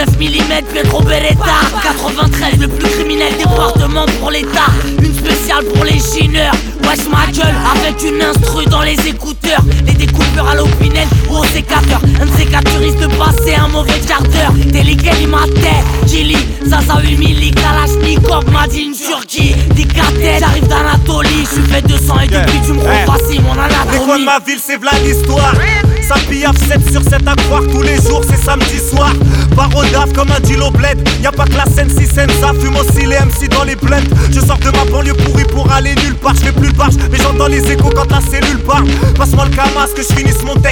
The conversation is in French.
9 mm, Pedro Beretta. 93, le plus criminel département pour l'état. Une spéciale pour les chineurs. Wesh ma gueule, avec une instru dans les écouteurs. Les découpeurs à l'opinel ou au sécateur. Un de ces quatre risque de passer un mauvais quart d'heure. Délicat il m'a tête, Chili, Zaza 8 milli, Kalashnikov, Madine, Turquie. Des cadettes, j'arrive d'Anatolie. J'suis fait 200 et depuis tu me rends facile mon anatomie. Les coins de ma ville c'est v'là l'histoire. Ça pillave 7 sur 7 à croire tous les jours c'est samedi soir. Barodaf comme un deal au bled. Y'a pas que la scène si scène ça fume aussi les MC dans les blends. Je sors de ma banlieue pourrie pour aller nulle part. J'fais plus de barge mais j'entends les échos quand la cellule part. Passe-moi le camas que je finisse mon texte.